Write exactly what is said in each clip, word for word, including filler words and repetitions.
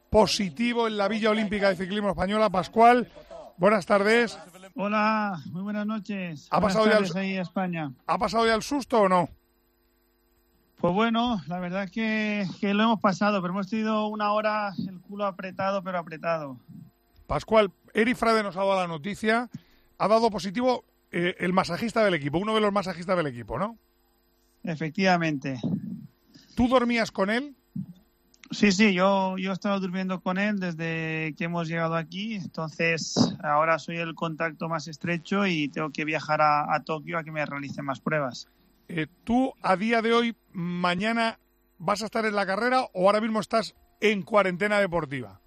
positivo en la Villa Olímpica de Ciclismo Española. Pascual, buenas tardes. Hola, muy buenas noches. ¿Ha buenas pasado, ya el, ahí a España. ¿Ha pasado ya el susto o no? Pues bueno, la verdad que, que lo hemos pasado, pero hemos tenido una hora el culo apretado, pero apretado. Pascual, Eri Frade nos ha dado la noticia, ha dado positivo eh, el masajista del equipo, uno de los masajistas del equipo, ¿no? Efectivamente. ¿Tú dormías con él? Sí, sí, yo, yo he estado durmiendo con él desde que hemos llegado aquí, entonces ahora soy el contacto más estrecho y tengo que viajar a, a Tokio a que me realicen más pruebas. Eh, ¿Tú a día de hoy, mañana, vas a estar en la carrera o ahora mismo estás en cuarentena deportiva?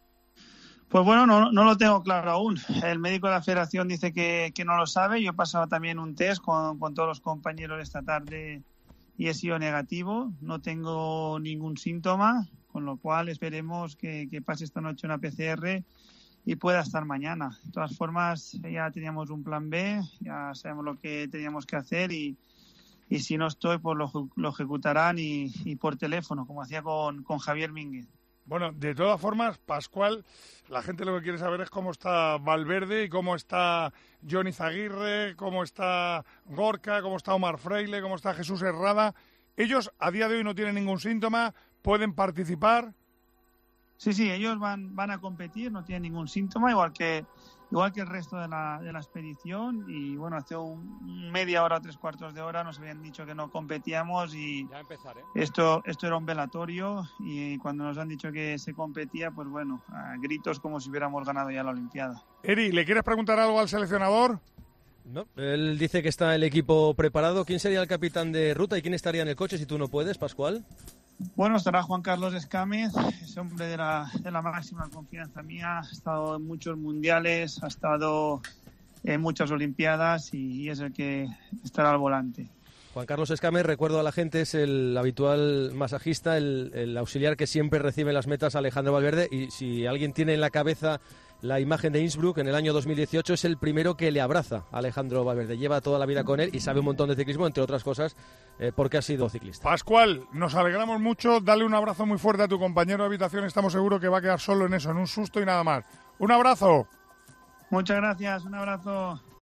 Pues bueno, no, no lo tengo claro aún. El médico de la federación dice que, que no lo sabe. Yo he pasado también un test con, con todos los compañeros esta tarde y he sido negativo. No tengo ningún síntoma, con lo cual esperemos que, que pase esta noche una P C R y pueda estar mañana. De todas formas, ya teníamos un plan B, ya sabemos lo que teníamos que hacer y, y si no estoy, pues lo, lo ejecutarán y, y por teléfono, como hacía con, con Javier Mínguez. Bueno, de todas formas, Pascual, la gente lo que quiere saber es cómo está Valverde y cómo está Johnny Zaguirre, cómo está Gorka, cómo está Omar Freile, cómo está Jesús Herrada. Ellos a día de hoy no tienen ningún síntoma, pueden participar. Sí, sí, ellos van van a competir, no tienen ningún síntoma, igual que igual que el resto de la, de la expedición. Y bueno, hace un, media hora o tres cuartos de hora nos habían dicho que no competíamos y ya empezar, ¿eh? esto esto era un velatorio y cuando nos han dicho que se competía, pues bueno, a gritos como si hubiéramos ganado ya la Olimpiada. Eri, ¿le quieres preguntar algo al seleccionador? No, él dice que está el equipo preparado. ¿Quién sería el capitán de ruta y quién estaría en el coche si tú no puedes, Pascual? Bueno, estará Juan Carlos Escámez, es hombre de la, de la máxima confianza mía, ha estado en muchos mundiales, ha estado en muchas olimpiadas y, y es el que estará al volante. Juan Carlos Escámez, recuerdo a la gente, es el habitual masajista, el, el auxiliar que siempre recibe las metas a Alejandro Valverde, y si alguien tiene en la cabeza la imagen de Innsbruck en el año dos mil dieciocho, es el primero que le abraza a Alejandro Valverde. Lleva toda la vida con él y sabe un montón de ciclismo, entre otras cosas, eh, porque ha sido ciclista. Pascual, nos alegramos mucho. Dale un abrazo muy fuerte a tu compañero de habitación. Estamos seguros que va a quedar solo en eso, en un susto y nada más. ¡Un abrazo! Muchas gracias, un abrazo.